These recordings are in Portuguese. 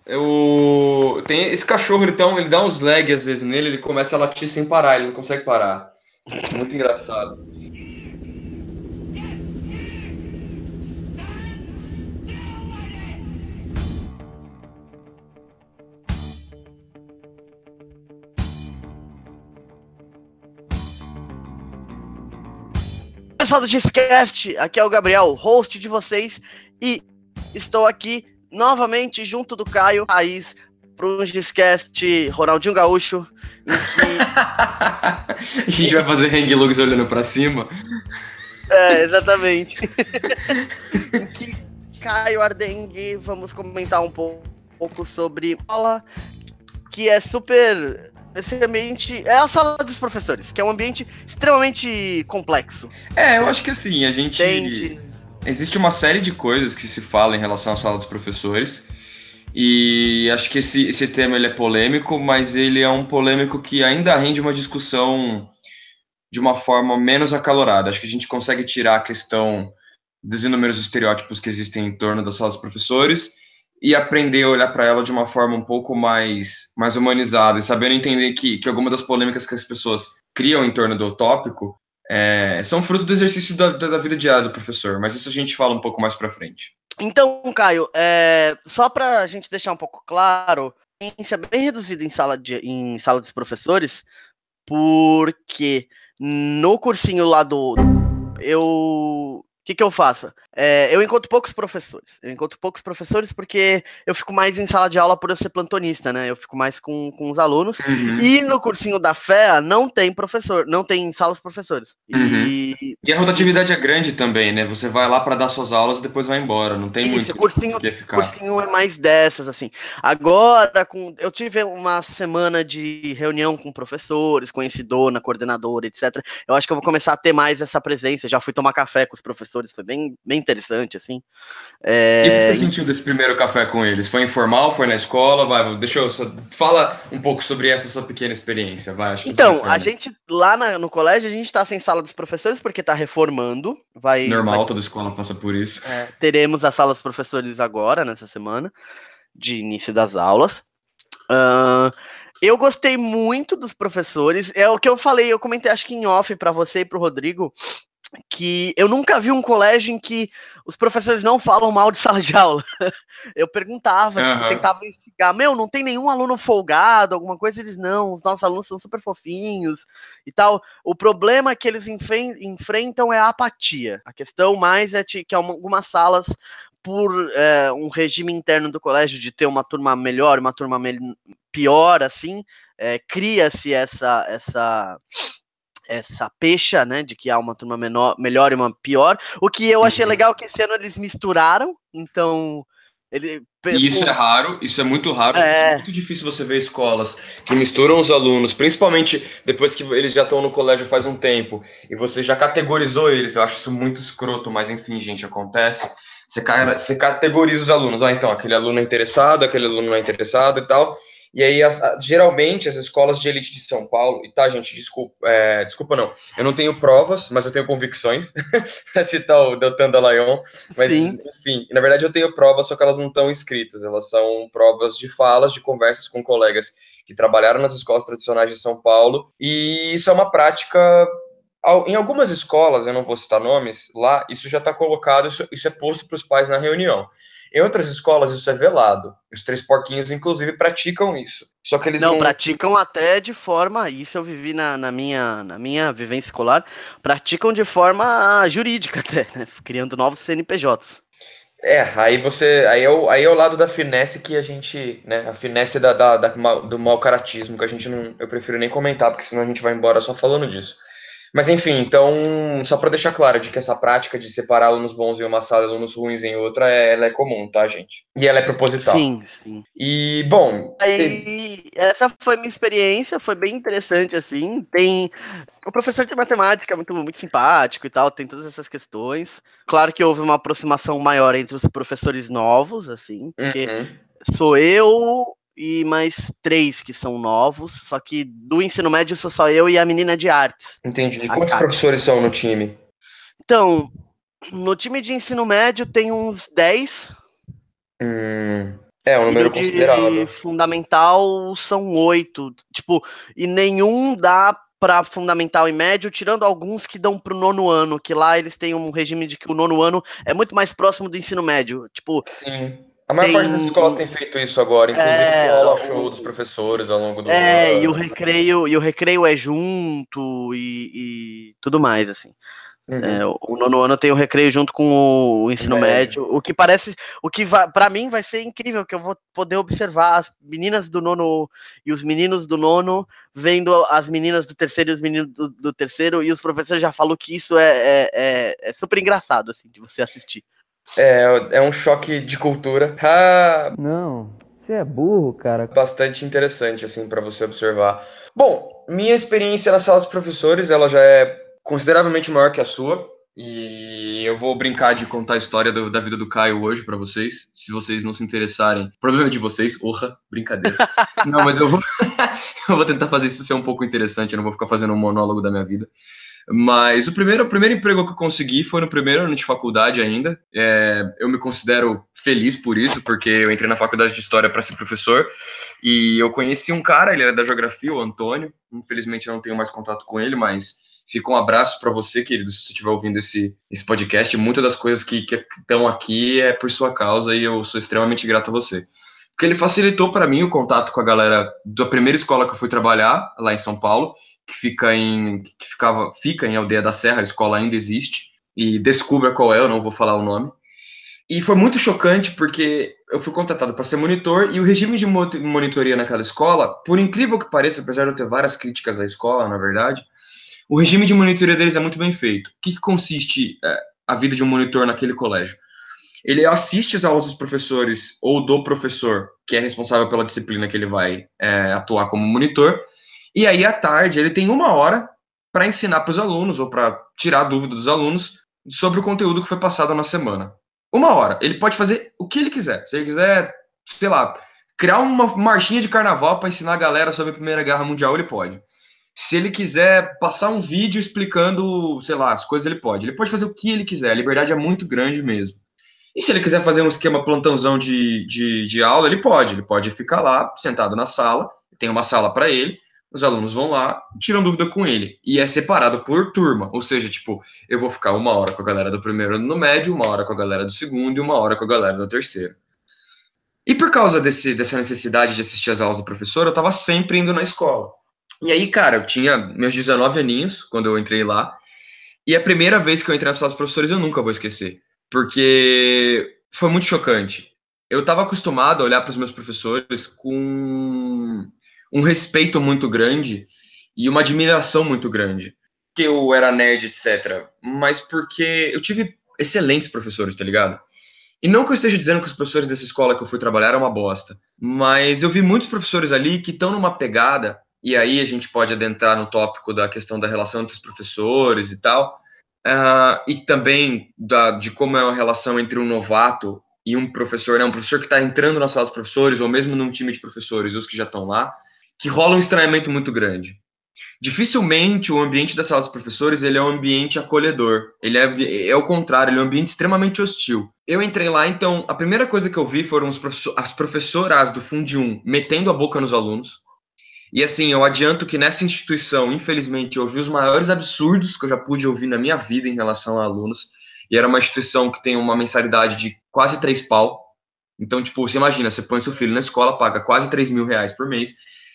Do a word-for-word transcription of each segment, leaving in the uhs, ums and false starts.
Eu... Tem esse cachorro, então, ele dá uns lag às vezes nele, ele começa a latir sem parar, ele não consegue parar. Muito engraçado. Pessoal do Giscast, aqui é o Gabriel, host de vocês, e estou aqui novamente junto do Caio Raiz para um Giscast Ronaldinho Gaúcho, em que... A gente vai fazer hang logs olhando pra cima. É, exatamente. Em que Caio Ardengue, vamos comentar um pouco sobre aula, que é super... Esse ambiente é a sala dos professores, que é um ambiente extremamente complexo. É, eu acho que assim, a gente... Entende? Existe uma série de coisas que se fala em relação à sala dos professores, e acho que esse, esse tema ele é polêmico, mas ele é um polêmico que ainda rende uma discussão de uma forma menos acalorada. Acho que a gente consegue tirar a questão dos inúmeros estereótipos que existem em torno das salas dos professores e aprender a olhar para ela de uma forma um pouco mais, mais humanizada, e sabendo entender que, que algumas das polêmicas que as pessoas criam em torno do tópico é, são fruto do exercício da, da vida diária do professor, mas isso a gente fala um pouco mais para frente. Então, Caio, é, só para a gente deixar um pouco claro, a ciência é bem reduzida em sala, de, em sala dos professores, porque no cursinho lá do... eu... O que, que eu faço? É, eu encontro poucos professores. Eu encontro poucos professores porque eu fico mais em sala de aula por eu ser plantonista, né? Eu fico mais com, com os alunos. Uhum. E no cursinho da F E A não tem professor, não tem salas professores. Uhum. E... e a rotatividade é grande também, né? Você vai lá para dar suas aulas e depois vai embora. Não tem Isso, muito cursinho, que ficar. cursinho é mais dessas, assim. Agora, com, eu tive uma semana de reunião com professores, conheci dona, coordenadora, etcétera. Eu acho que eu vou começar a ter mais essa presença. Já fui tomar café com os professores, foi bem, bem interessante, assim. É... E o que você sentiu desse primeiro café com eles? Foi informal? Foi na escola? Vai, deixa eu só... Fala um pouco sobre essa sua pequena experiência, vai. Acho que então, a gente, lá na, no colégio, a gente tá sem sala dos professores porque tá reformando. Vai, Normal, vai, toda escola passa por isso. É, teremos a sala dos professores agora, nessa semana, de início das aulas. Uh, eu gostei muito dos professores. É o que eu falei, eu comentei acho que em off para você e pro Rodrigo, que eu nunca vi um colégio em que os professores não falam mal de sala de aula. Eu perguntava, uhum. tipo, tentava investigar, meu, não tem nenhum aluno folgado, alguma coisa, eles não, os nossos alunos são super fofinhos e tal. O problema que eles enfren- enfrentam é a apatia. A questão mais é que algumas salas, por é, um regime interno do colégio de ter uma turma melhor, uma turma me- pior, assim, é, cria-se essa... essa essa pecha, né, de que há uma turma menor, melhor e uma pior, o que eu achei legal que esse ano eles misturaram, então... Ele, e isso o, é raro, isso é muito raro, é... é muito difícil você ver escolas que misturam os alunos, principalmente depois que eles já estão no colégio faz um tempo, e você já categorizou eles, eu acho isso muito escroto, mas enfim, gente, acontece, você, você categoriza os alunos, ah, então, aquele aluno é interessado, aquele aluno não é interessado e tal, e aí, as, geralmente, as escolas de elite de São Paulo, e tá, gente, desculpa, é, desculpa não, eu não tenho provas, mas eu tenho convicções, para citar o Deltan Dallagnol, mas, Sim. enfim, na verdade eu tenho provas, só que elas não estão escritas, elas são provas de falas, de conversas com colegas que trabalharam nas escolas tradicionais de São Paulo, e isso é uma prática... Em algumas escolas, eu não vou citar nomes, lá isso já está colocado, isso, isso é posto para os pais na reunião. Em outras escolas isso é velado. Os Três Porquinhos, inclusive, praticam isso. Só que eles não, não praticam até de forma, isso eu vivi na, na, minha, na minha vivência escolar, praticam de forma jurídica até, né? Criando novos C N P Js. É, aí você. Aí é, o, aí é o lado da finesse que a gente. Né, a finesse da, da, da, do mau caratismo, que a gente não. Eu prefiro nem comentar, porque senão a gente vai embora só falando disso. Mas enfim, então, só para deixar claro de que essa prática de separar alunos bons em uma sala e alunos ruins em outra, é, ela é comum, tá, gente? E ela é proposital. Sim, sim. E, bom... Aí, essa foi a minha experiência, foi bem interessante, assim. Tem... O professor de matemática é muito, muito simpático e tal, tem todas essas questões. Claro que houve uma aproximação maior entre os professores novos, assim, porque uhum. sou eu... e mais três que são novos, só que do ensino médio sou só eu e a menina de artes. Entendi. E quantos professores são no time? Então, no time de ensino médio tem uns dez. Hum, É um E número no de considerável. fundamental são oito. Tipo, e nenhum dá para fundamental e médio, tirando alguns que dão pro nono ano, que lá eles têm um regime de que o nono ano é muito mais próximo do ensino médio. Tipo, Sim. A maior parte das escolas tem. tem feito isso agora, inclusive com É, aula show dos o, professores ao longo do é, e o ano. recreio, e o recreio é junto e, e tudo mais, assim. É, Uhum. o o nono ano tem o recreio junto com o O ensino médio. médio, o que parece, o que vai, para mim vai ser incrível, que eu vou poder observar as meninas do nono e os meninos do nono vendo as meninas do terceiro e os meninos do, do terceiro, e os professores já falaram que isso é, é, é, é super engraçado, assim, de você assistir. É, é um choque de cultura. Ah, Não, você é burro, cara. bastante interessante, assim, para você observar. Bom, minha experiência na sala dos professores, ela já é consideravelmente maior que a sua. E eu vou brincar de contar a história do- da vida do Caio hoje para vocês. Se vocês não se interessarem, problema de vocês, orra, brincadeira. Não, mas eu vou, eu vou tentar fazer isso ser um pouco interessante. Eu não vou ficar fazendo um monólogo da minha vida. Mas o primeiro, o primeiro emprego que eu consegui foi no primeiro ano de faculdade ainda. É, eu me considero feliz por isso, porque eu entrei na faculdade de História para ser professor. E eu conheci um cara, ele era da Geografia, o Antônio. Infelizmente eu não tenho mais contato com ele, mas fica um abraço para você, querido, se você estiver ouvindo esse, esse podcast. Muitas das coisas que, que estão aqui é por sua causa e eu sou extremamente grato a você. Porque ele facilitou para mim o contato com a galera da primeira escola que eu fui trabalhar, lá em São Paulo, que fica em que ficava fica em Aldeia da Serra, a escola ainda existe, e descubra qual é, eu não vou falar o nome. E foi muito chocante porque eu fui contratado para ser monitor e o regime de monitoria naquela escola, por incrível que pareça, apesar de eu ter várias críticas à escola, na verdade, o regime de monitoria deles é muito bem feito. O que, que consiste é, a vida de um monitor naquele colégio? Ele assiste as aulas dos professores ou do professor, que é responsável pela disciplina que ele vai é, atuar como monitor, e aí, à tarde, ele tem uma hora para ensinar para os alunos ou para tirar a dúvida dos alunos sobre o conteúdo que foi passado na semana. Uma hora. Ele pode fazer o que ele quiser. Se ele quiser, sei lá, criar uma marchinha de carnaval para ensinar a galera sobre a Primeira Guerra Mundial, ele pode. Se ele quiser passar um vídeo explicando, sei lá, as coisas, ele pode. Ele pode fazer o que ele quiser. A liberdade é muito grande mesmo. E se ele quiser fazer um esquema plantãozão de, de, de aula, ele pode. Ele pode ficar lá, sentado na sala, tem uma sala para ele, os alunos vão lá, tiram dúvida com ele. E é separado por turma. Ou seja, tipo, eu vou ficar uma hora com a galera do primeiro ano no médio, uma hora com a galera do segundo e uma hora com a galera do terceiro. E por causa desse, dessa necessidade de assistir as aulas do professor, eu estava sempre indo na escola. E aí, cara, eu tinha meus dezenove aninhos quando eu entrei lá. E a primeira vez que eu entrei na sala dos professores eu nunca vou esquecer. Porque foi muito chocante. Eu estava acostumado a olhar para os meus professores com um respeito muito grande e uma admiração muito grande. Que eu era nerd, etcétera. Mas porque eu tive excelentes professores, tá ligado? E não que eu esteja dizendo que os professores dessa escola que eu fui trabalhar eram uma bosta, mas eu vi muitos professores ali que estão numa pegada, e aí a gente pode adentrar no tópico da questão da relação entre os professores e tal, uh, e também da, de como é a relação entre um novato e um professor, né, um professor que está entrando na sala dos professores, ou mesmo num time de professores, os que já estão lá, que rola um estranhamento muito grande. Dificilmente o ambiente da sala dos professores ele é um ambiente acolhedor. Ele é, é o contrário, ele é um ambiente extremamente hostil. Eu entrei lá, então, a primeira coisa que eu vi foram os professor, as professoras do Fundo um metendo a boca nos alunos. E assim, eu adianto que nessa instituição, infelizmente, eu ouvi os maiores absurdos que eu já pude ouvir na minha vida em relação a alunos. E era uma instituição que tem uma mensalidade de quase três pau. Então, tipo, você imagina, você põe seu filho na escola, paga quase três mil reais por mês.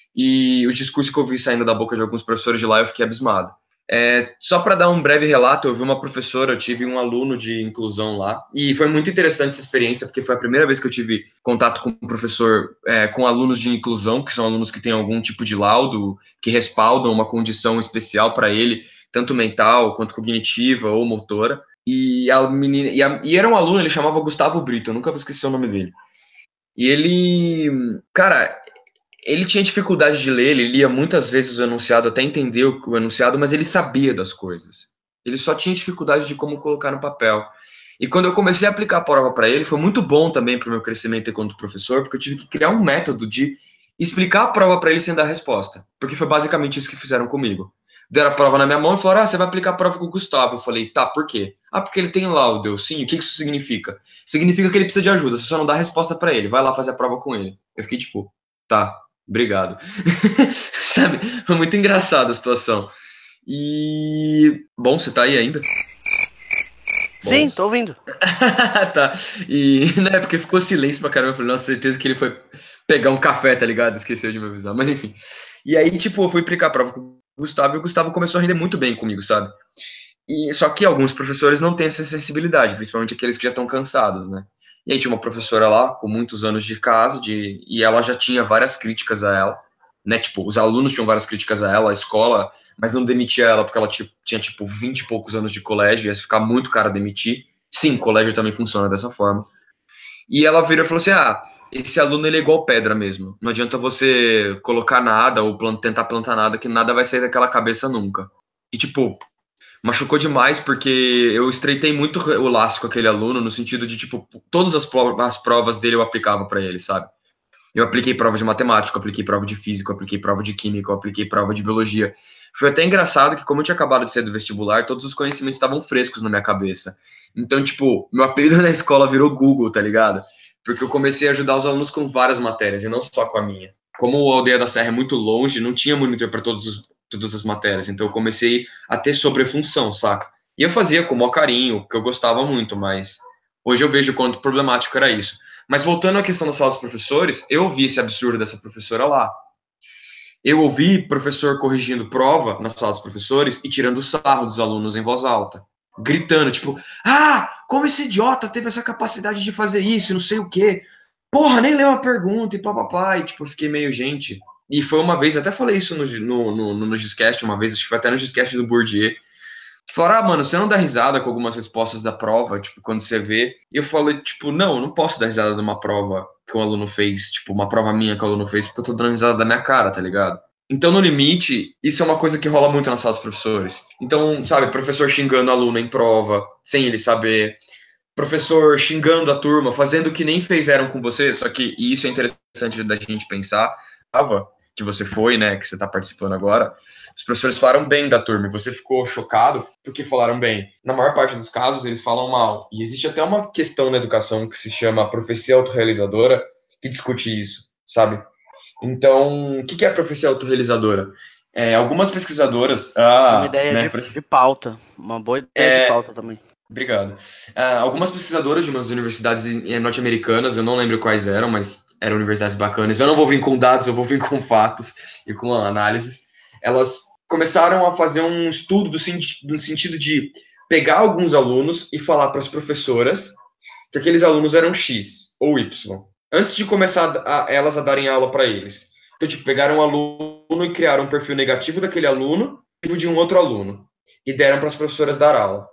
E o discurso que eu vi saindo da boca de alguns professores de lá, eu fiquei abismado. É, só para dar um breve relato, eu vi uma professora, eu tive um aluno de inclusão lá, e foi muito interessante essa experiência, porque foi a primeira vez que eu tive contato com um professor, é, com alunos de inclusão, que são alunos que têm algum tipo de laudo, que respaldam uma condição especial para ele, tanto mental, quanto cognitiva ou motora. E, a menina, e, a, e era um aluno, ele chamava Gustavo Brito, eu nunca vou esquecer o nome dele. E ele, cara, ele tinha dificuldade de ler, ele lia muitas vezes o enunciado, até entender o, o enunciado, mas ele sabia das coisas. Ele só tinha dificuldade de como colocar no papel. E quando eu comecei a aplicar a prova para ele, foi muito bom também para o meu crescimento enquanto professor, porque eu tive que criar um método de explicar a prova para ele sem dar resposta. Porque foi basicamente isso que fizeram comigo. deram a prova na minha mão e falaram, ah, você vai aplicar a prova com o Gustavo. Eu falei, tá, por quê? Ah, porque ele tem laudo. Eu, sim, o que isso significa? Significa que ele precisa de ajuda, você só não dá resposta pra ele, vai lá fazer a prova com ele. Eu fiquei tipo, tá, obrigado. Sabe, foi muito engraçada a situação. E, bom, você tá aí ainda? Sim, Bom. tô ouvindo. Tá, e na época ficou silêncio pra caramba, eu falei, nossa, certeza que ele foi pegar um café, tá ligado? Esqueceu de me avisar, mas enfim. E aí, tipo, eu fui aplicar a prova com o Gustavo e o Gustavo começou a render muito bem comigo, sabe? E, só que alguns professores não têm essa sensibilidade, principalmente aqueles que já estão cansados, né? E aí tinha uma professora lá, com muitos anos de casa, de, e ela já tinha várias críticas a ela, né? Tipo, os alunos tinham várias críticas a ela, a escola, mas não demitia ela porque ela tipo, tinha, tipo, vinte e poucos anos de colégio, ia ficar muito caro demitir. Sim, colégio também funciona dessa forma. E ela virou e falou assim, ah, esse aluno ele é igual pedra mesmo. Não adianta você colocar nada ou plant- tentar plantar nada, que nada vai sair daquela cabeça nunca. E, tipo, machucou demais porque eu estreitei muito o laço com aquele aluno, no sentido de, tipo, todas as, pro- as provas dele eu aplicava para ele, sabe? Eu apliquei prova de matemática, eu apliquei prova de física, eu apliquei prova de química, eu apliquei prova de biologia. Foi até engraçado que, como eu tinha acabado de sair do vestibular, todos os conhecimentos estavam frescos na minha cabeça. Então, tipo, meu apelido na escola virou Google, tá ligado? Porque eu comecei a ajudar os alunos com várias matérias, e não só com a minha. Como a Aldeia da Serra é muito longe, não tinha monitor para todos os, todas as matérias, então eu comecei a ter sobrefunção, saca? E eu fazia com o maior carinho, porque eu gostava muito, mas hoje eu vejo quanto problemático era isso. Mas voltando à questão da sala dos professores, eu ouvi esse absurdo dessa professora lá. Eu ouvi professor corrigindo prova na sala dos professores e tirando sarro dos alunos em voz alta. Gritando, tipo, ah, como esse idiota teve essa capacidade de fazer isso, não sei o quê. Porra, nem leu a pergunta e papapá. E, tipo, eu fiquei meio, gente. E foi uma vez, até falei isso no, no, no, no Giscast uma vez, acho que foi até no Giscast do Bourdieu. Falaram, ah, mano, você não dá risada com algumas respostas da prova, tipo, quando você vê. E eu falei, tipo, não, eu não posso dar risada de uma prova que um aluno fez, tipo, uma prova minha que o aluno fez, porque eu tô dando risada da minha cara, tá ligado? Então, no limite, isso é uma coisa que rola muito na sala dos professores. Então, sabe, professor xingando aluno em prova, sem ele saber. Professor xingando a turma, fazendo o que nem fizeram com você, só que e isso é interessante da gente pensar, que você foi, né, que você está participando agora, os professores falaram bem da turma, e você ficou chocado porque falaram bem. Na maior parte dos casos, eles falam mal. E existe até uma questão na educação que se chama profecia autorrealizadora, que discute isso, sabe? Então, o que é a profecia autorrealizadora? É, algumas pesquisadoras... É uma Ah, ideia né, de, de pauta. Uma boa ideia de pauta também. Obrigado. Uh, algumas pesquisadoras de umas universidades norte-americanas, eu não lembro quais eram, mas eram universidades bacanas. Eu não vou vir com dados, eu vou vir com fatos e com análises. Elas começaram a fazer um estudo do, do sentido de pegar alguns alunos e falar para as professoras que aqueles alunos eram X ou Y, antes de começar a, a, elas a darem aula para eles. Então, tipo, pegaram um aluno e criaram um perfil negativo daquele aluno e de um outro aluno. E deram para as professoras dar aula.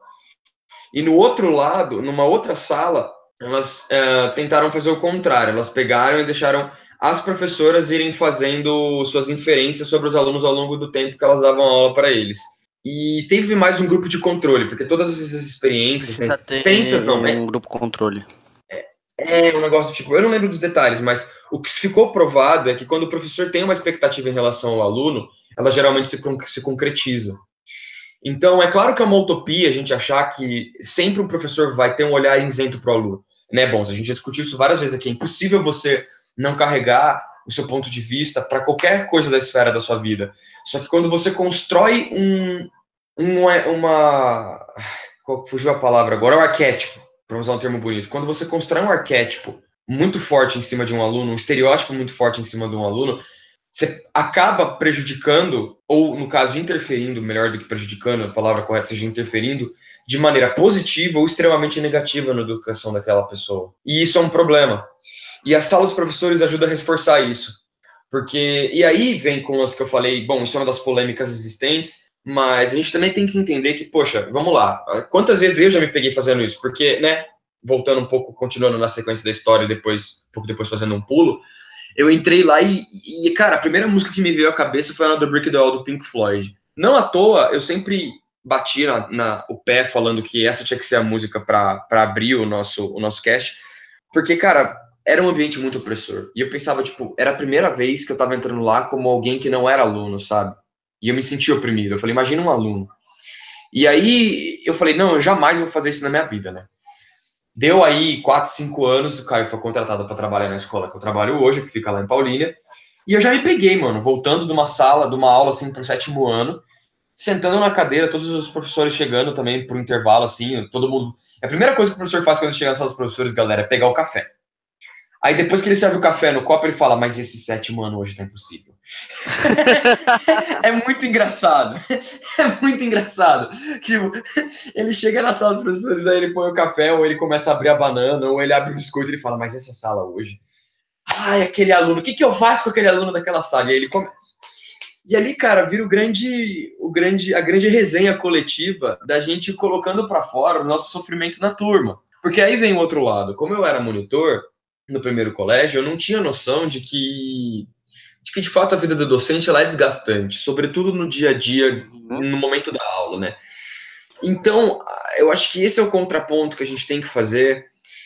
E no outro lado, numa outra sala, elas uh, tentaram fazer o contrário. Elas pegaram e deixaram as professoras irem fazendo suas inferências sobre os alunos ao longo do tempo que elas davam aula para eles. E teve mais um grupo de controle, porque todas essas experiências... Precisa né, ter experiências não, um é, grupo controle. É, é um negócio tipo... Eu não lembro dos detalhes, mas o que ficou provado é que quando o professor tem uma expectativa em relação ao aluno, ela geralmente se, se concretiza. Então, é claro que é uma utopia a gente achar que sempre um professor vai ter um olhar isento para o aluno. Né? Bom, a gente já discutiu isso várias vezes aqui. É impossível você não carregar o seu ponto de vista para qualquer coisa da esfera da sua vida. Só que quando você constrói um, um uma... Fugiu a palavra agora, é um arquétipo, para usar um termo bonito. Quando você constrói um arquétipo muito forte em cima de um aluno, um estereótipo muito forte em cima de um aluno, você acaba prejudicando, ou no caso interferindo, melhor do que prejudicando, a palavra correta seja interferindo, de maneira positiva ou extremamente negativa na educação daquela pessoa. E isso é um problema. E a sala dos professores ajuda a reforçar isso. Porque, e aí vem com as que eu falei, bom, isso é uma das polêmicas existentes, mas a gente também tem que entender que, poxa, vamos lá, quantas vezes eu já me peguei fazendo isso? Porque, né, voltando um pouco, continuando na sequência da história, depois, um pouco depois fazendo um pulo, eu entrei lá e, e, cara, a primeira música que me veio à cabeça foi a do Brick the Wall do Pink Floyd. Não à toa, eu sempre bati na, na, o pé falando que essa tinha que ser a música para abrir o nosso, o nosso cast, porque, cara, era um ambiente muito opressor. E eu pensava, tipo, era a primeira vez que eu tava entrando lá como alguém que não era aluno, sabe? E eu me senti oprimido. Eu falei, imagina um aluno. E aí eu falei, não, eu jamais vou fazer isso na minha vida, né? Deu aí quatro, cinco anos, o Caio foi contratado para trabalhar na escola que eu trabalho hoje, que fica lá em Paulínia. E eu já me peguei, mano, voltando de uma sala, de uma aula, assim, pro sétimo ano, sentando na cadeira, todos os professores chegando também pro intervalo, assim, todo mundo... A primeira coisa que o professor faz quando chega na sala dos professores, galera, é pegar o café. Aí depois que ele serve o café no copo, ele fala, mas esse sétimo ano hoje tá impossível. É muito engraçado. É muito engraçado. Tipo, ele chega na sala dos professores, aí ele põe o café, ou ele começa a abrir a banana, ou ele abre o biscoito e ele fala, mas essa sala hoje... Ai, aquele aluno, o que, que eu faço com aquele aluno daquela sala? E aí ele começa. E ali, cara, vira o grande, o grande, a grande resenha coletiva da gente colocando para fora os nossos sofrimentos na turma. Porque aí vem o outro lado. Como eu era monitor no primeiro colégio, eu não tinha noção de que, de que de fato a vida do docente ela é desgastante, sobretudo no dia a dia, no momento da aula, né? Então, eu acho que esse é o contraponto que a gente tem que fazer,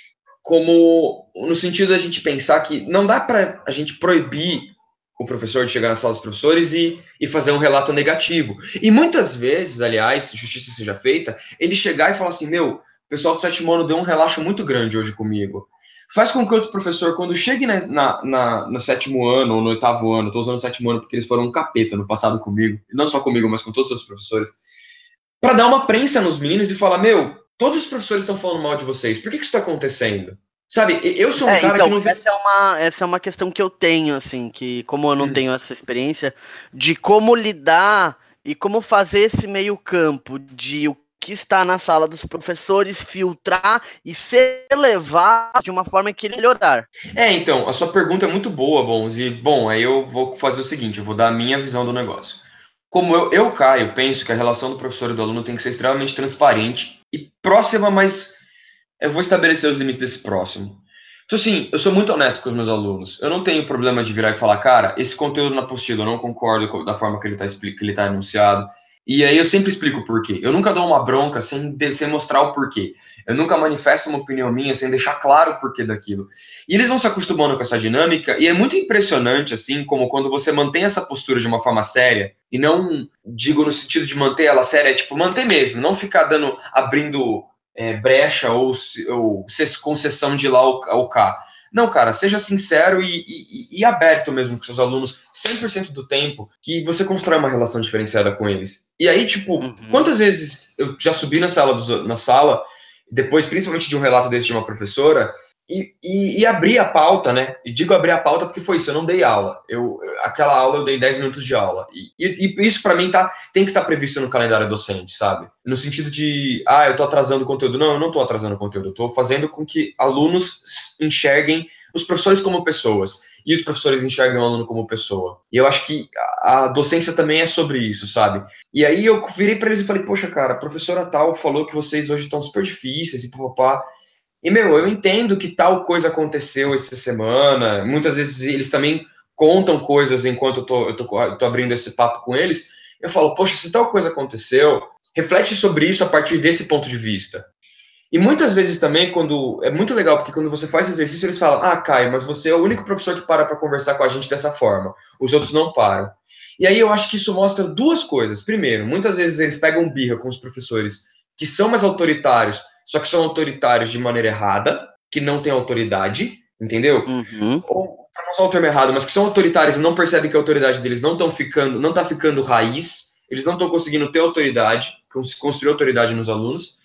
como no sentido da gente pensar que não dá para a gente proibir o professor de chegar na sala dos professores e, e fazer um relato negativo. E muitas vezes, aliás, justiça seja feita, ele chegar e falar assim, meu, o pessoal do sétimo ano deu um relaxo muito grande hoje comigo. Faz com que outro professor, quando chegue na, na, na, no sétimo ano ou no oitavo ano, estou usando o sétimo ano porque eles foram um capeta no passado comigo, não só comigo, mas com todos os professores, para dar uma prensa nos meninos e falar, meu, todos os professores estão falando mal de vocês, por que, que isso está acontecendo? Sabe, eu sou um é, cara então, que não... essa é, uma, essa é uma questão que eu tenho, assim, que como eu não hum. tenho essa experiência, de como lidar e como fazer esse meio campo de o que está na sala dos professores, filtrar e ser levado de uma forma que ele melhorar. É, então, a sua pergunta é muito boa, Bons, e, bom, aí eu vou fazer o seguinte, eu vou dar a minha visão do negócio. Como eu, eu, Caio, penso que a relação do professor e do aluno tem que ser extremamente transparente e próxima, mas eu vou estabelecer os limites desse próximo. Então, assim, eu sou muito honesto com os meus alunos. Eu não tenho problema de virar e falar, cara, esse conteúdo na apostila eu não concordo da forma que ele está que ele tá anunciado. E aí eu sempre explico o porquê. Eu nunca dou uma bronca sem, sem mostrar o porquê. Eu nunca manifesto uma opinião minha sem deixar claro o porquê daquilo. E eles vão se acostumando com essa dinâmica, e é muito impressionante, assim, como quando você mantém essa postura de uma forma séria, e não digo no sentido de manter ela séria, é tipo, manter mesmo, não ficar dando, abrindo é, brecha ou, ou concessão de lá ao cá. Não, cara, seja sincero e, e, e aberto mesmo com seus alunos cem por cento do tempo, que você constrói uma relação diferenciada com eles. E aí, tipo, uhum. quantas vezes eu já subi na sala, dos, na sala, depois principalmente de um relato desse de uma professora, e, e, e abri a pauta, né? E digo abrir a pauta porque foi isso, eu não dei aula. Eu, aquela aula eu dei dez minutos de aula. E, e, e isso para mim tá, tem que estar tá previsto no calendário docente, sabe? No sentido de, ah, eu tô atrasando o conteúdo. Não, eu não tô atrasando o conteúdo. Eu tô fazendo com que alunos enxerguem os professores como pessoas. E os professores enxergam o aluno como pessoa. E eu acho que a docência também é sobre isso, sabe? E aí eu virei para eles e falei, poxa, cara, a professora tal falou que vocês hoje estão super difíceis e papapá. E, meu, eu entendo que tal coisa aconteceu essa semana. Muitas vezes eles também contam coisas enquanto eu tô, eu tô, eu tô abrindo esse papo com eles. Eu falo, poxa, se tal coisa aconteceu, reflete sobre isso a partir desse ponto de vista. E muitas vezes também, quando é muito legal, porque quando você faz exercício, eles falam, ah, Caio, mas você é o único professor que para para conversar com a gente dessa forma. Os outros não param. E aí eu acho que isso mostra duas coisas. Primeiro, muitas vezes eles pegam birra com os professores que são mais autoritários, só que são autoritários de maneira errada, que não têm autoridade, entendeu? Uhum. Ou, para não usar o termo errado, mas que são autoritários e não percebem que a autoridade deles não estão ficando, não está ficando raiz, eles não estão conseguindo ter autoridade, construir autoridade nos alunos.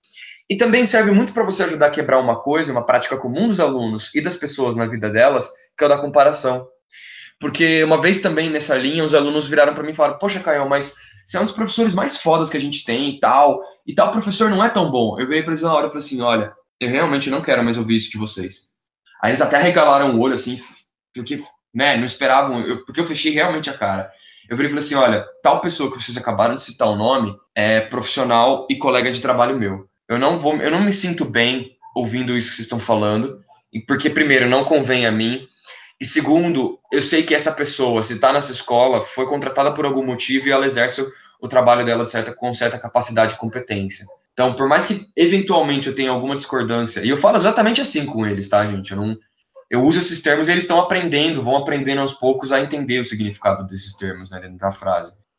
E também serve muito para você ajudar a quebrar uma coisa, uma prática comum dos alunos e das pessoas na vida delas, que é o da comparação. Porque uma vez também nessa linha, os alunos viraram para mim e falaram, poxa, Caio, mas você é um dos professores mais fodas que a gente tem e tal, e tal professor não é tão bom. Eu virei para eles na hora e falei assim, olha, eu realmente não quero mais ouvir isso de vocês. Aí eles até regalaram o olho, assim, porque, né, não esperavam, eu, porque eu fechei realmente a cara. Eu virei e falei assim, olha, tal pessoa que vocês acabaram de citar o nome é profissional e colega de trabalho meu. Eu não vou, eu não me sinto bem ouvindo isso que vocês estão falando, porque, primeiro, não convém a mim, e segundo, eu sei que essa pessoa, se está nessa escola, foi contratada por algum motivo e ela exerce o trabalho dela de certa, com certa capacidade e competência. Então, por mais que eventualmente eu tenha alguma discordância, e eu falo exatamente assim com eles, tá, gente? Eu, não, eu uso esses termos e eles estão aprendendo, vão aprendendo aos poucos a entender o significado desses termos, né, dentro da frase.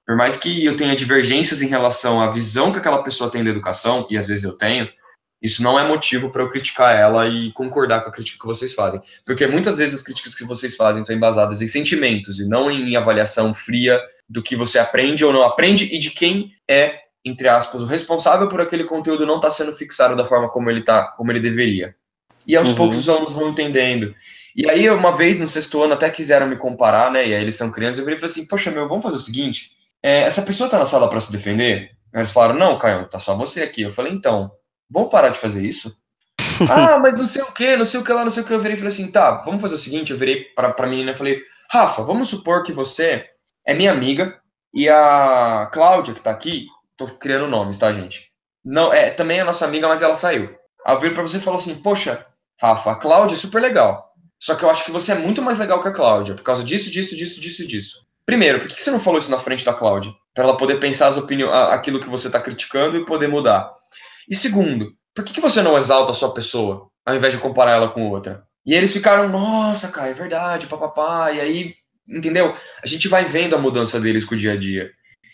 Por mais que eu tenha divergências em relação à visão que aquela pessoa tem da educação, e às vezes eu tenho, isso não é motivo para eu criticar ela e concordar com a crítica que vocês fazem. Porque muitas vezes as críticas que vocês fazem estão embasadas em sentimentos e não em avaliação fria do que você aprende ou não aprende e de quem é, entre aspas, o responsável por aquele conteúdo não estar tá sendo fixado da forma como ele tá, como ele deveria. E aos uhum. poucos os alunos vão entendendo. E aí, uma vez no sexto ano, até quiseram me comparar, né? E aí eles são crianças, eu virei e falei assim, poxa, meu, vamos fazer o seguinte, é, essa pessoa tá na sala para se defender? Aí eles falaram, não, Caio, tá só você aqui. Eu falei, então, vamos parar de fazer isso? Ah, mas não sei o que, não sei o que lá, não sei o que. Eu virei e falei assim, tá, vamos fazer o seguinte, eu virei pra, pra menina e falei, Rafa, vamos supor que você é minha amiga e a Cláudia, que tá aqui, tô criando nomes, tá, gente? Não, é, também é nossa amiga, mas ela saiu. Aí eu virei pra você e falou assim, poxa, Rafa, a Cláudia é super legal, só que eu acho que você é muito mais legal que a Cláudia, por causa disso, disso, disso, disso, disso. Primeiro, por que você não falou isso na frente da Cláudia? Pra ela poder pensar as opiniões, aquilo que você tá criticando e poder mudar. E segundo, por que você não exalta a sua pessoa, ao invés de comparar ela com outra? E eles ficaram, nossa, cara, é verdade, papapá, e aí, entendeu? A gente vai vendo a mudança deles com o dia a dia.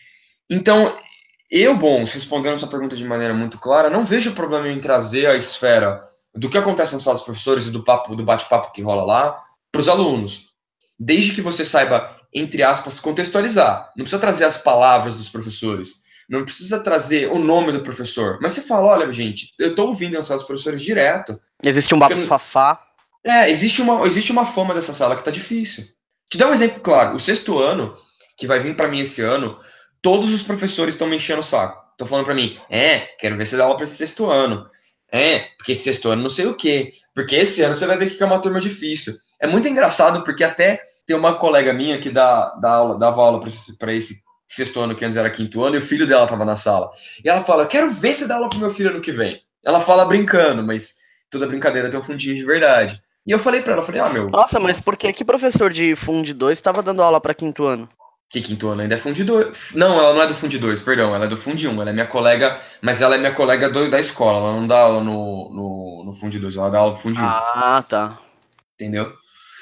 Então, eu, bom, respondendo essa pergunta de maneira muito clara, não vejo problema em trazer a esfera do que acontece nas salas dos professores e do, papo, do bate-papo que rola lá para os alunos. Desde que você saiba, entre aspas, contextualizar. Não precisa trazer as palavras dos professores. Não precisa trazer o nome do professor. Mas você fala, olha, gente, eu tô ouvindo as salas dos professores direto. Existe um bafafá. É, existe uma, existe uma fama dessa sala que tá difícil. Te dar um exemplo claro. O sexto ano, que vai vir para mim esse ano, todos os professores estão me enchendo o saco. Estão falando para mim, é, quero ver você dar aula para esse sexto ano. É, porque esse sexto ano não sei o quê. Porque esse ano você vai ver que é uma turma difícil. É muito engraçado, porque até tem uma colega minha que dá, dá aula, dava aula para esse, pra esse sexto ano, que antes era quinto ano, e o filho dela estava na sala. E ela fala, quero ver você dar aula pro meu filho ano que vem. Ela fala brincando, mas toda brincadeira tem um fundinho de verdade. E eu falei pra ela, falei, ah, meu... Nossa, mas por que que professor de Fund dois estava dando aula pra quinto ano? Que quinto ano? Ainda é Fund dois. Não, ela não é do Fund dois, perdão, ela é do Fund um. Ela é minha colega, mas ela é minha colega do, da escola. Ela não dá aula no, no, no Fund dois, ela dá aula no Fund um. Ah, tá. Entendeu?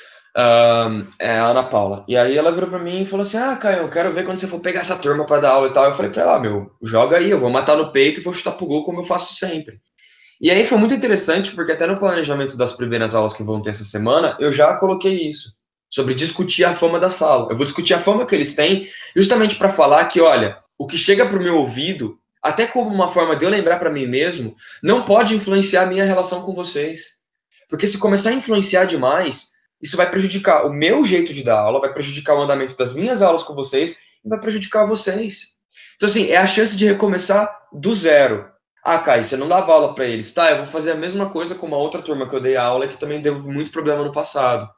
Um, é a Ana Paula. E aí ela virou pra mim e falou assim, ah, Caio, eu quero ver quando você for pegar essa turma pra dar aula e tal. Eu falei pra ela, ah, meu, joga aí, eu vou matar no peito e vou chutar pro gol como eu faço sempre. E aí foi muito interessante, porque até no planejamento das primeiras aulas que vão ter essa semana, eu já coloquei isso, sobre discutir a fama da sala. Eu vou discutir a fama que eles têm, justamente para falar que, olha, o que chega para o meu ouvido, até como uma forma de eu lembrar para mim mesmo, não pode influenciar a minha relação com vocês. Porque se começar a influenciar demais, isso vai prejudicar o meu jeito de dar aula, vai prejudicar o andamento das minhas aulas com vocês, e vai prejudicar vocês. Então, assim, é a chance de recomeçar do zero. Ah, Caio, você não dava aula para eles. Tá, eu vou fazer a mesma coisa com uma outra turma que eu dei aula e que também deu muito problema no passado.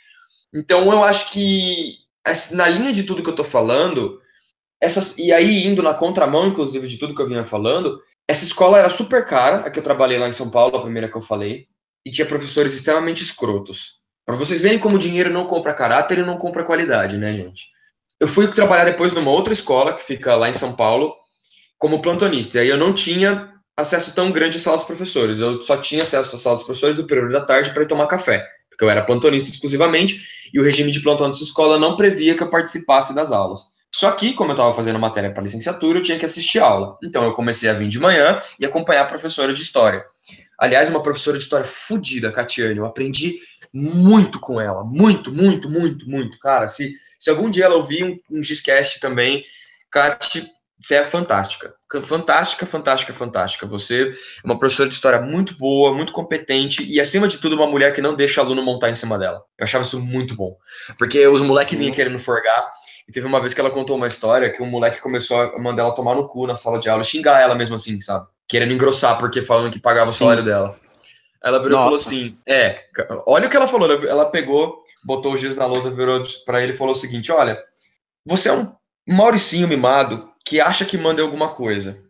Então, eu acho que, na linha de tudo que eu tô falando, essas, e aí indo na contramão, inclusive, de tudo que eu vinha falando, essa escola era super cara, a que eu trabalhei lá em São Paulo, a primeira que eu falei, e tinha professores extremamente escrotos. Para vocês verem como o dinheiro não compra caráter e não compra qualidade, né, gente? Eu fui trabalhar depois numa outra escola, que fica lá em São Paulo, como plantonista. E aí eu não tinha acesso tão grande às salas dos professores. Eu só tinha acesso às salas dos professores do período da tarde para ir tomar café, porque eu era plantonista exclusivamente e o regime de plantão dessa escola não previa que eu participasse das aulas. Só que, como eu estava fazendo matéria para licenciatura, eu tinha que assistir aula. Então eu comecei a vir de manhã e acompanhar a professora de história. Aliás, uma professora de história fodida, Catiane. Eu aprendi muito com ela. Muito, muito, muito, muito. Cara, se, se algum dia ela ouvir um, um Giscast também, Cati, você é fantástica. Fantástica, fantástica, fantástica. Você é uma professora de história muito boa, muito competente e, acima de tudo, uma mulher que não deixa aluno montar em cima dela. Eu achava isso muito bom. Porque os moleques vinham querendo forgar e teve uma vez que ela contou uma história que um moleque começou a mandar ela tomar no cu na sala de aula e xingar ela mesmo assim, sabe? Querendo engrossar porque falando que pagava Sim. o salário dela. Ela virou Nossa. e falou assim, é, olha o que ela falou. Ela pegou, botou os giz na lousa, virou pra ele e falou o seguinte, olha, você é um Mauricinho mimado que acha que manda alguma coisa.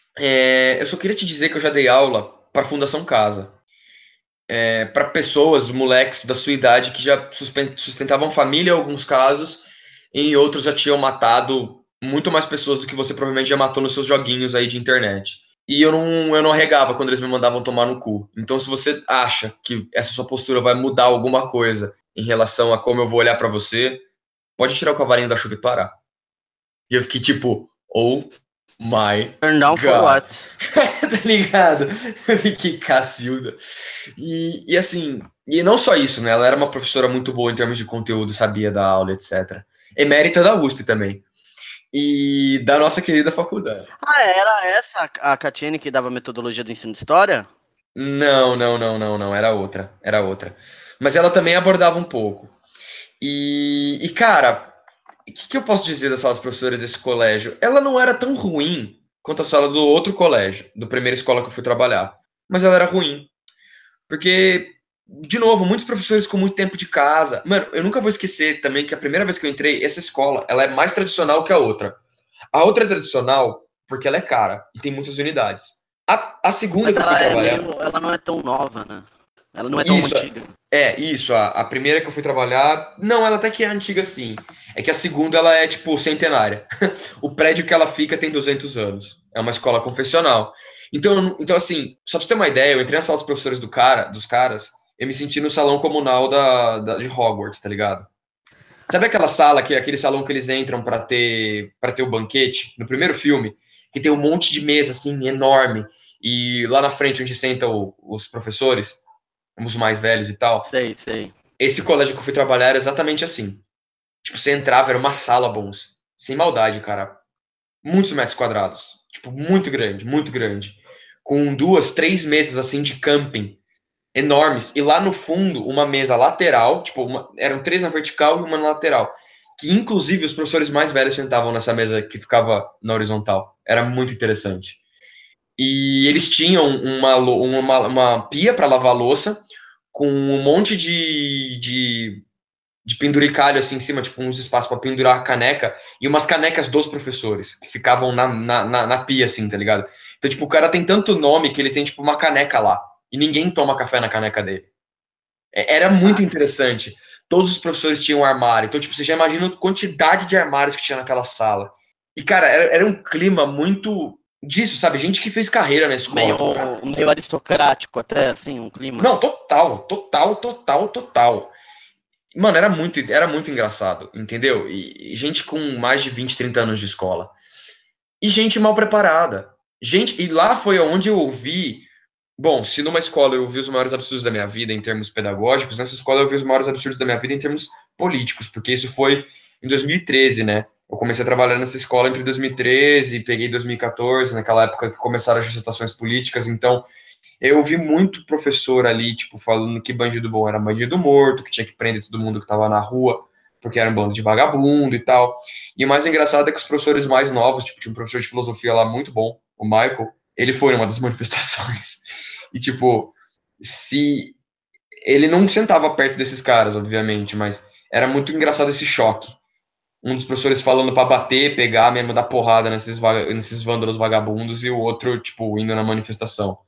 É, eu só queria te dizer que eu já dei aula para a Fundação Casa. É, para pessoas, moleques da sua idade que já sustentavam família em alguns casos, e em outros já tinham matado muito mais pessoas do que você provavelmente já matou nos seus joguinhos aí de internet. E eu não, eu não arregava quando eles me mandavam tomar no cu. Então, se você acha que essa sua postura vai mudar alguma coisa em relação a como eu vou olhar para você, pode tirar o cavalinho da chuva e parar. E eu fiquei tipo, oh my Turn down for God. what? Tá ligado? Eu fiquei Cacilda. E, e assim, e não só isso, né? Ela era uma professora muito boa em termos de conteúdo, sabia da aula, etcétera. Emérita da U S P também. E da nossa querida faculdade. Ah, era essa a Catiene que dava metodologia do ensino de história? Não, não, não, não, não. Era outra. Era outra. Mas ela também abordava um pouco. E, e cara, o que, que eu posso dizer das salas professoras desse colégio? Ela não era tão ruim quanto a sala do outro colégio, do primeira escola que eu fui trabalhar. Mas ela era ruim. Porque, de novo, muitos professores com muito tempo de casa. Mano, eu nunca vou esquecer também que a primeira vez que eu entrei, essa escola, ela é mais tradicional que a outra. A outra é tradicional porque ela é cara e tem muitas unidades. A, a segunda Mas que eu fui ela é trabalhar. meio, ela não é tão nova, né? Ela não é tão Isso, antiga. é, isso. A, a primeira que eu fui trabalhar. Não, ela até que é antiga sim. É que a segunda ela é, tipo, centenária. O prédio que ela fica tem duzentos anos. É uma escola confessional. Então, então assim, só pra você ter uma ideia, eu entrei na sala dos professores do cara, dos caras, eu me senti no salão comunal da, da, de Hogwarts, tá ligado? Sabe aquela sala, que é aquele salão que eles entram pra ter, para ter o banquete, no primeiro filme, que tem um monte de mesa, assim, enorme, e lá na frente onde sentam os professores, os mais velhos e tal, Sei, sei. esse colégio que eu fui trabalhar era exatamente assim. Tipo, você entrava, era uma sala, bons. Sem maldade, cara. Muitos metros quadrados. Tipo, muito grande, muito grande. Com duas, três mesas, assim, de camping. Enormes. E lá no fundo, uma mesa lateral. Tipo, uma, eram três na vertical e uma na lateral. Que, inclusive, os professores mais velhos sentavam nessa mesa que ficava na horizontal. Era muito interessante. E eles tinham uma, uma, uma pia para lavar louça com um monte de, de de penduricalho assim em cima, tipo uns espaços para pendurar a caneca e umas canecas dos professores que ficavam na, na, na, na pia, assim, tá ligado? Então, tipo, o cara tem tanto nome que ele tem, tipo, uma caneca lá e ninguém toma café na caneca dele. É, era muito interessante. Todos os professores tinham um armário. Então, tipo, você já imagina a quantidade de armários que tinha naquela sala. E, cara, era, era um clima muito disso, sabe? Gente que fez carreira na escola. Meio, meio aristocrático até, assim, um clima. Não, total, total, total, total. Mano, era muito, era muito engraçado, entendeu? E, e gente com mais de vinte, trinta anos de escola. E gente mal preparada. Gente, e lá foi onde eu ouvi. Bom, se numa escola eu ouvi os maiores absurdos da minha vida em termos pedagógicos, nessa escola eu ouvi os maiores absurdos da minha vida em termos políticos, porque isso foi em dois mil e treze, né? Eu comecei a trabalhar nessa escola entre dois mil e treze e peguei dois mil e quatorze, naquela época que começaram as gestações políticas, então eu ouvi muito professor ali, tipo, falando que bandido bom era bandido morto, que tinha que prender todo mundo que tava na rua, porque era um bando de vagabundo e tal. E o mais engraçado é que os professores mais novos, tipo, tinha um professor de filosofia lá muito bom, o Michael, ele foi numa das manifestações. E, tipo, se. Ele não sentava perto desses caras, obviamente, mas era muito engraçado esse choque. Um dos professores falando pra bater, pegar mesmo, dar porrada nesses, nesses vândalos vagabundos, e o outro, tipo, indo na manifestação.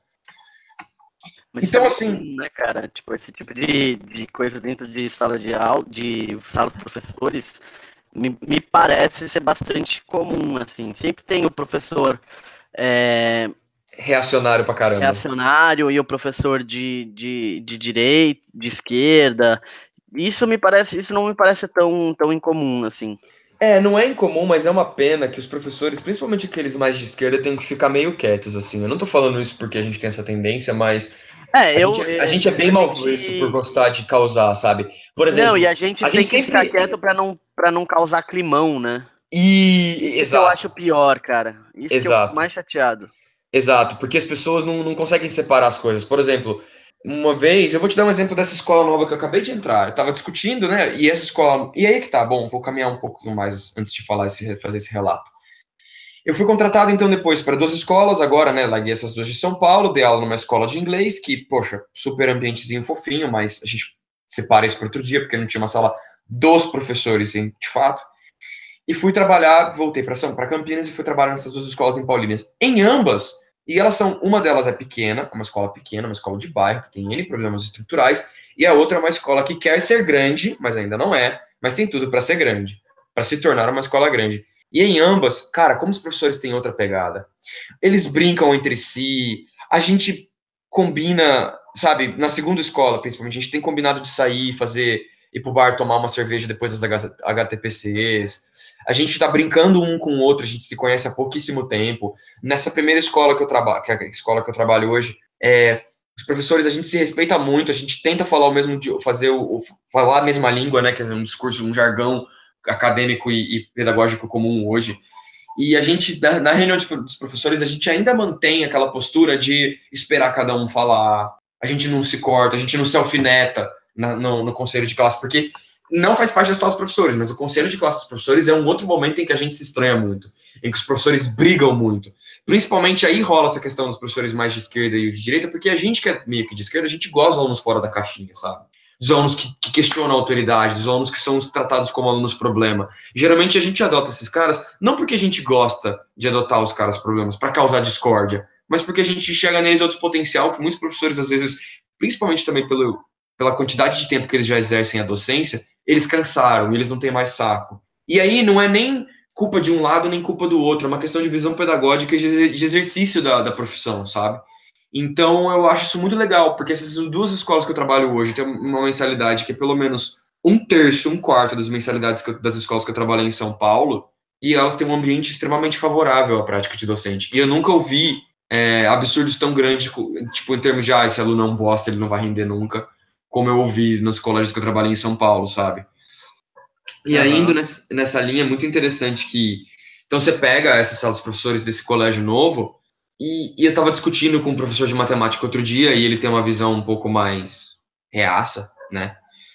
Mas isso é Então, muito assim, comum, né, cara? Tipo, esse tipo de, de coisa dentro de sala de aula, de sala de professores, me, me parece ser bastante comum, assim. Sempre tem o professor é, reacionário pra caramba. reacionário e o professor de, de, de direita, de esquerda. Isso me parece, isso não me parece tão, tão incomum, assim. É, não é incomum, mas é uma pena que os professores, principalmente aqueles mais de esquerda, tenham que ficar meio quietos, assim. Eu não tô falando isso porque a gente tem essa tendência, mas É, a gente, eu, é- a eu gente é bem a mal visto por gente gostar de causar, sabe? Por não, e exemplo, a gente a tem gente que ficar sempre. quieto pra não, para não causar climão, né? E. Isso que eu acho Exato, pior, cara. Isso que eu fico exato, mais chateado. exato, porque as pessoas não, não conseguem separar as coisas. Por exemplo, uma vez, eu vou te dar um exemplo dessa escola nova que eu acabei de entrar. Eu tava discutindo, né? E essa escola. E aí que tá, bom, vou caminhar um pouco mais antes de falar esse, fazer esse relato. Eu fui contratado, então, depois para duas escolas, agora, né, larguei essas duas de São Paulo, dei aula numa escola de inglês, que, poxa, super ambientezinho fofinho, mas a gente separa isso para outro dia, porque não tinha uma sala dos professores, hein, de fato. E fui trabalhar, voltei para São para Campinas e fui trabalhar nessas duas escolas em Paulinas. Em ambas, e elas são, uma delas é pequena, uma escola pequena, uma escola de bairro, que tem N problemas estruturais, e a outra é uma escola que quer ser grande, mas ainda não é, mas tem tudo para ser grande, para se tornar uma escola grande. E em ambas, cara, como os professores têm outra pegada. Eles brincam entre si, a gente combina, sabe, na segunda escola, principalmente, a gente tem combinado de sair, fazer, ir pro bar tomar uma cerveja depois das H T P Cs. a gente tá brincando um com o outro, a gente se conhece há pouquíssimo tempo. Nessa primeira escola que eu trabalho, que é a escola que eu trabalho hoje, é, os professores, a gente se respeita muito, a gente tenta falar o mesmo, fazer o, o falar a mesma língua, né, que é um discurso, um jargão acadêmico e, e pedagógico comum hoje. E a gente, na, na reunião dos professores, a gente ainda mantém aquela postura de esperar cada um falar, a gente não se corta, a gente não se alfineta na, no, no conselho de classe, porque não faz parte da sala dos professores, mas o conselho de classe dos professores é um outro momento em que a gente se estranha muito, em que os professores brigam muito. Principalmente aí rola essa questão dos professores mais de esquerda e de direita, porque a gente que é meio que de esquerda, a gente gosta dos alunos fora da caixinha, sabe? Dos alunos que, que questionam a autoridade, dos alunos que são tratados como alunos problema. Geralmente a gente adota esses caras, não porque a gente gosta de adotar os caras problemas para causar discórdia, mas porque a gente enxerga neles outro potencial que muitos professores, às vezes, principalmente também pelo, pela quantidade de tempo que eles já exercem a docência, eles cansaram, eles não têm mais saco. E aí não é nem culpa de um lado nem culpa do outro, é uma questão de visão pedagógica e de exercício da, da profissão, sabe? Então eu acho isso muito legal, porque essas duas escolas que eu trabalho hoje têm uma mensalidade que é pelo menos um terço, um quarto das mensalidades que eu, das escolas que eu trabalhei em São Paulo, e elas têm um ambiente extremamente favorável à prática de docente. E eu nunca ouvi é, absurdos tão grandes, tipo, em termos de, ah, esse aluno é um bosta, ele não vai render nunca, como eu ouvi nos colégios que eu trabalhei em São Paulo, sabe? E uhum. aí, indo nessa, nessa linha, é muito interessante que... Então, você pega essas salas de professores desse colégio novo, e, e eu estava discutindo com um professor de matemática outro dia, e ele tem uma visão um pouco mais reaça, né?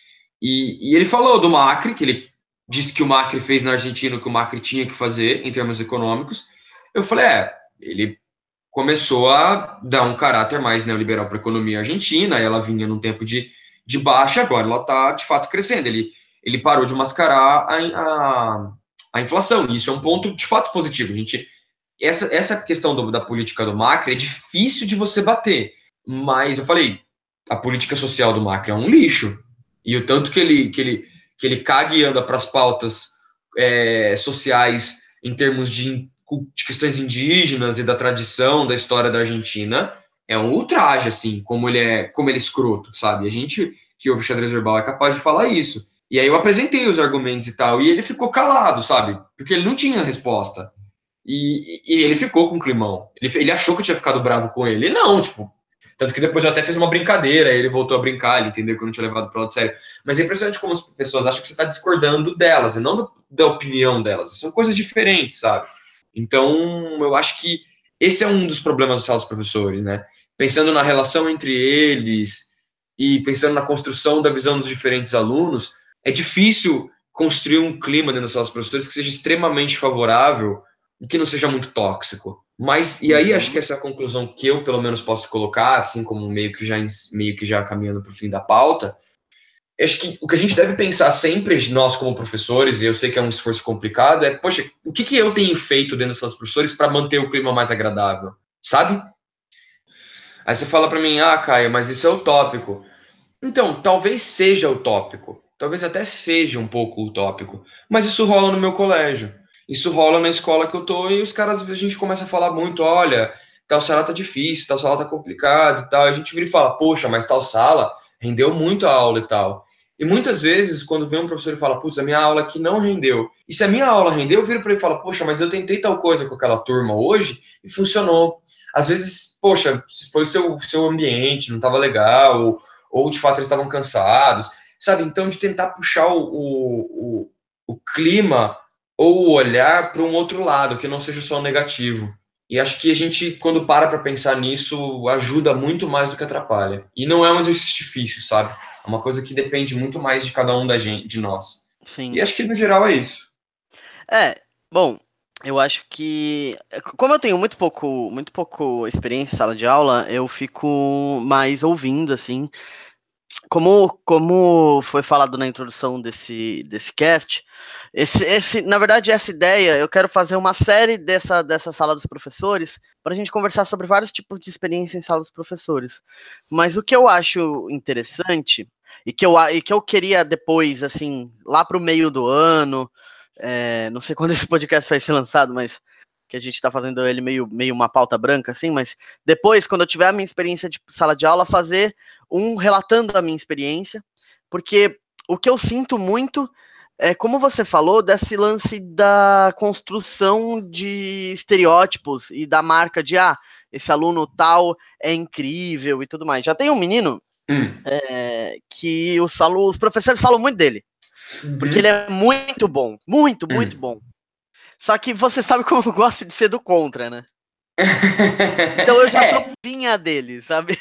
E, e ele falou do Macri, que ele disse que o Macri fez na Argentina o que o Macri tinha que fazer, em termos econômicos. Eu falei, é, ele começou a dar um caráter mais neoliberal para a economia argentina, ela vinha num tempo de, de baixa, agora ela está, de fato, crescendo. Ele, ele parou de mascarar a, a, a inflação, e isso é um ponto, de fato, positivo. A gente, essa, essa questão do, da política do Macri é difícil de você bater, mas eu falei, a política social do Macri é um lixo, e o tanto que ele, que ele, que ele caga e anda para as pautas é, sociais em termos de de questões indígenas e da tradição da história da Argentina, é um ultraje, assim, como ele é, como ele é escroto, sabe? A gente que ouve xadrez verbal é capaz de falar isso. E aí eu apresentei os argumentos e tal, e ele ficou calado, sabe? Porque ele não tinha resposta. E, e ele ficou com um climão. Ele, ele achou que eu tinha ficado bravo com ele. Ele não, tipo... Tanto que depois eu até fiz uma brincadeira, ele voltou a brincar, ele entendeu que eu não tinha levado para o lado sério. Mas é impressionante como as pessoas acham que você está discordando delas, e não do, da opinião delas. São coisas diferentes, sabe? Então, eu acho que esse é um dos problemas das salas dos professores, né? Pensando na relação entre eles e pensando na construção da visão dos diferentes alunos, é difícil construir um clima dentro das salas dos professores que seja extremamente favorável e que não seja muito tóxico. Mas, e aí, acho que essa é a conclusão que eu, pelo menos, posso colocar, assim como meio que já, meio que já caminhando para o fim da pauta, acho que o que a gente deve pensar sempre, nós como professores, e eu sei que é um esforço complicado, é, poxa, o que, que eu tenho feito dentro dessas professores para manter o clima mais agradável, sabe? Aí você fala para mim, ah, Caio, mas isso é utópico. Então, talvez seja utópico, talvez até seja um pouco utópico, mas isso rola no meu colégio, isso rola na escola que eu tô, e os caras, a gente começa a falar muito, olha, tal sala tá difícil, tal sala tá complicado e tal, e a gente vira e fala, poxa, mas tal sala rendeu muito a aula e tal. E muitas vezes, quando vem um professor e fala, putz, a minha aula aqui não rendeu. E se a minha aula rendeu, eu viro para ele e falo, poxa, mas eu tentei tal coisa com aquela turma hoje e funcionou. Às vezes, poxa, foi o seu, seu ambiente, não estava legal, ou, ou de fato eles estavam cansados, sabe? Então, de tentar puxar o, o, o, o clima ou o olhar para um outro lado, que não seja só negativo. E acho que a gente, quando para para pensar nisso, ajuda muito mais do que atrapalha. E não é um exercício difícil, sabe? É uma coisa que depende muito mais de cada um da gente, de nós. Sim. E acho que, no geral, é isso. É, bom, eu acho que... Como eu tenho muito pouco, muito pouco experiência em sala de aula, eu fico mais ouvindo, assim. Como, como foi falado na introdução desse, desse cast, esse, esse, na verdade, essa ideia, eu quero fazer uma série dessa, dessa sala dos professores para a gente conversar sobre vários tipos de experiência em sala dos professores. Mas o que eu acho interessante, e que eu, e que eu queria depois, assim, lá para o meio do ano, é, não sei quando esse podcast vai ser lançado, mas que a gente está fazendo ele meio, meio uma pauta branca, assim, mas depois, quando eu tiver a minha experiência de sala de aula, fazer um relatando a minha experiência, porque o que eu sinto muito é como você falou desse lance da construção de estereótipos e da marca de, ah, esse aluno tal é incrível e tudo mais. Já tem um menino Hum. é, que os, os professores falam muito dele, Uhum. porque ele é muito bom, muito, muito hum. bom. Só que você sabe como eu gosto de ser do contra, né? Então eu já tô pinha dele, sabe?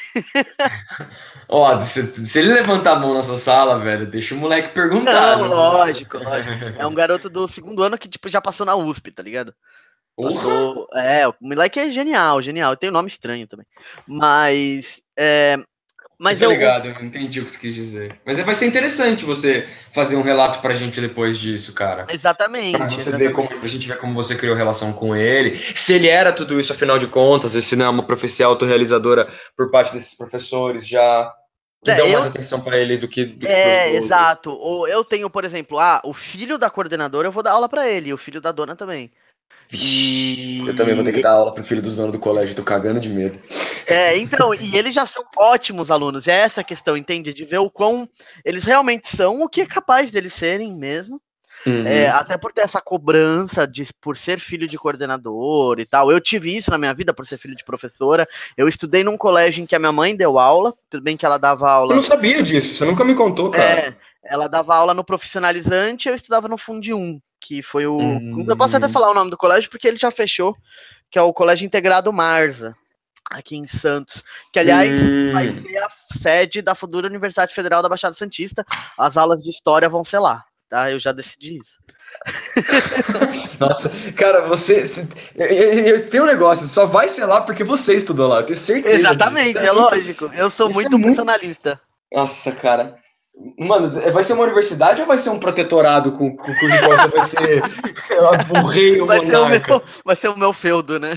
Ó, se, se ele levantar a mão na sua sala, velho, deixa o moleque perguntar. Não, né? lógico, lógico. É um garoto do segundo ano que, tipo, já passou na U S P, tá ligado? Passou... É, o moleque é genial, genial. Tem um nome estranho também. Mas... É... Mas Fica eu... ligado, eu entendi o que você quis dizer. Mas vai ser interessante você fazer um relato pra gente depois disso, cara. Exatamente. Pra você exatamente. ver como a gente vê como você criou relação com ele. Se ele era tudo isso, afinal de contas, se não é uma profecia autorrealizadora por parte desses professores já. Que É, dão eu- mais atenção pra ele do que, do que É, pros outros. exato. Ou eu tenho, por exemplo, ah, o filho da coordenadora, eu vou dar aula pra ele, e o filho da dona também. Vixe, E... eu também vou ter que dar aula pro filho dos donos do colégio, tô cagando de medo. É, então, e eles já são ótimos alunos, é essa a questão, entende? De ver o quão eles realmente são, o que é capaz deles serem mesmo. Uhum. É, até por ter essa cobrança de, por ser filho de coordenador e tal. Eu tive isso na minha vida por ser filho de professora. Eu estudei num colégio em que a minha mãe deu aula. Tudo bem que ela dava aula. Eu não sabia disso, você nunca me contou, cara. É, ela dava aula no profissionalizante, eu estudava no Fundi um, que foi o. Hum. Eu posso até falar o nome do colégio porque ele já fechou, que é o Colégio Integrado Marza, aqui em Santos. Que, aliás, Hum. vai ser a sede da futura Universidade Federal da Baixada Santista. As aulas de história vão ser lá. Tá, eu já decidi isso. Nossa, cara, você. você tem um negócio, só vai ser lá porque você estudou lá, eu tenho certeza. Exatamente, disso. é, muito... lógico. Eu sou isso é muito muito- personalista. Nossa, cara. Mano, vai ser uma universidade ou vai ser um protetorado com, com cujo qual você vai ser o rei ou Vai ser, o monarca? meu, vai ser o meu feudo, né?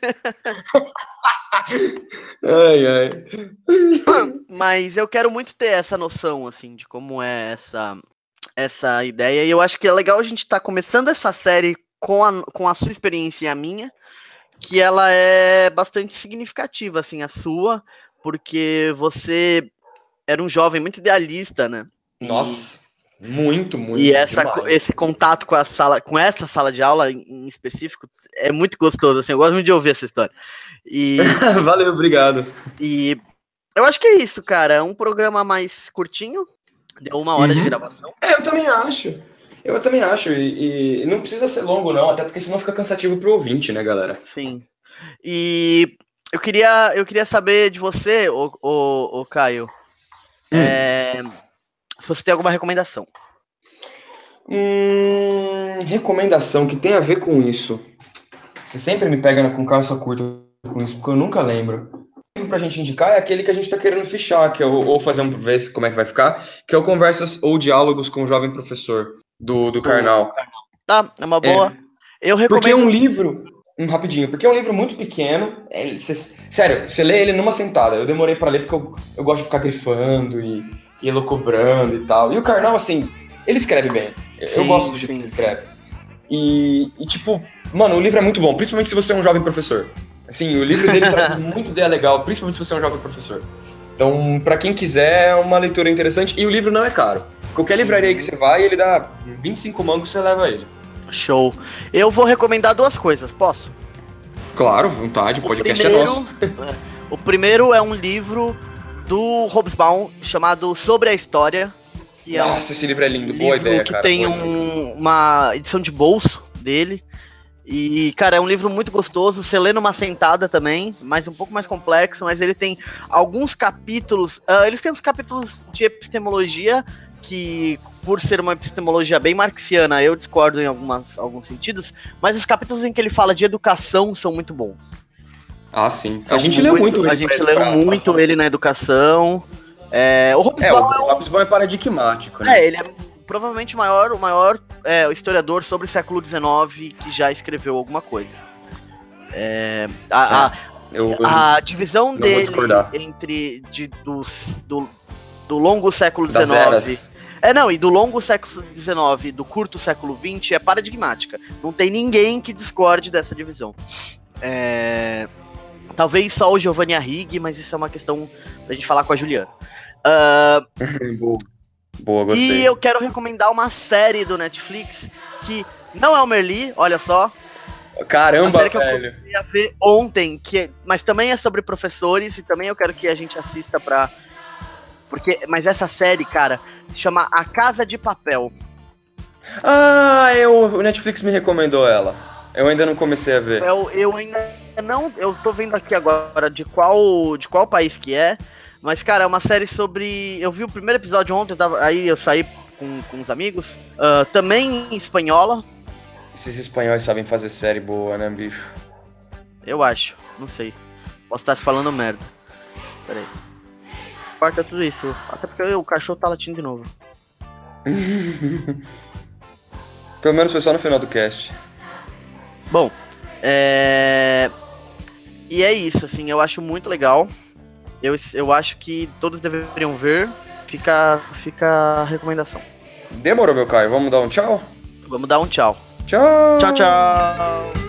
Ai, ai. Mas eu quero muito ter essa noção, assim, de como é essa, essa ideia. E eu acho que é legal a gente estar começando essa série com a, com a sua experiência e a minha, que ela é bastante significativa, assim, a sua, porque você era um jovem muito idealista, né? E- Nossa, muito, muito. E essa, demais. esse contato com a sala, com essa sala de aula em, em específico, é muito gostoso, assim, eu gosto muito de ouvir essa história. E, Valeu, obrigado. e eu acho que é isso, cara. É um programa mais curtinho, deu uma hora de Uhum. gravação. É, eu também acho. Eu também acho. E, e não precisa ser longo, não, até porque senão fica cansativo pro ouvinte, né, galera? Sim. E eu queria, eu queria saber de você, ô, ô, ô Caio, Hum. é, se você tem alguma recomendação. Hum, recomendação que tem a ver com isso. Você sempre me pega com calça curta com isso, porque eu nunca lembro. O pra gente indicar é aquele que a gente tá querendo fichar, que é o, ou fazer um ver como é que vai ficar, que é o Conversas ou Diálogos com o Jovem Professor, do, do Karnal. Tá, é uma boa. Eu Porque é recomendo. um livro, um rapidinho, porque é um livro muito pequeno. é, cê- sério, você lê ele numa sentada. Eu demorei pra ler porque eu, eu gosto de ficar grifando e, e elocubrando e tal. E o Karnal, assim, ele escreve bem. Eu Sim, gosto do jeito sim. que ele escreve. E, e, tipo, mano, o livro é muito bom, principalmente se você é um jovem professor. Assim, o livro dele traz muita ideia legal, principalmente se você é um jovem professor. Então, pra quem quiser, é uma leitura interessante. E o livro não é caro. Qualquer livraria que você vai, ele dá vinte e cinco mangos, você leva ele. Show. Eu vou recomendar duas coisas, posso? Claro, vontade, o podcast primeiro, é nosso. é, o primeiro é um livro do Hobsbawm chamado Sobre a História, que é um Nossa, esse livro é lindo, boa livro ideia, que cara. tem boa ideia. um- uma edição de bolso dele. E, cara, é um livro muito gostoso. Você lê numa sentada também, mas um pouco mais complexo. Mas ele tem alguns capítulos. ah, eles têm uns capítulos de epistemologia que, por ser uma epistemologia bem marxiana, eu discordo em algumas, alguns sentidos. Mas os capítulos em que ele fala de educação são muito bons. Ah, sim. São A gente leu muito A ele gente pra- leu pra- muito pra- ele na educação. É, o É, o Hobsbawm é um Hobsbawm é paradigmático, né? É, ele é provavelmente o maior, o maior é, o historiador sobre o século dezenove que já escreveu alguma coisa. É, a, a- Eu, eu- a divisão não vou dele discordar. entre de, dos- do, do longo século das dezenove. eras. É, não, e do longo século dezenove e do curto século vinte é paradigmática. Não tem ninguém que discorde dessa divisão. É, talvez só o Giovanni Arrighi, mas isso é uma questão pra gente falar com a Juliana. Ah, Boa. Boa, gostei. E eu quero recomendar uma série do Netflix que não é o Merli, olha só. Caramba, uma série que velho. eu comecei a ver ontem, que, mas também é sobre professores e também eu quero que a gente assista pra... Porque, mas essa série, cara, se chama A Casa de Papel. Ah, eu, o Netflix me recomendou ela. Eu ainda não comecei a ver. Eu, eu ainda não... Eu tô vendo aqui agora de qual, de qual país que é. Mas, cara, é uma série sobre... Eu vi o primeiro episódio ontem, eu tava, aí eu saí com, com os amigos. Uh, também em espanhola. Esses espanhóis sabem fazer série boa, né, bicho? Eu acho, não sei. Posso estar falando merda. Pera aí. Corta tudo isso. Até porque o cachorro tá latindo de novo. Pelo menos foi só no final do cast. Bom, é... E é isso, assim, eu acho muito legal. Eu, eu acho que todos deveriam ver. Fica, fica a recomendação. Demorou, meu Caio. Vamos dar um tchau? Vamos dar um tchau. Tchau! Tchau, tchau!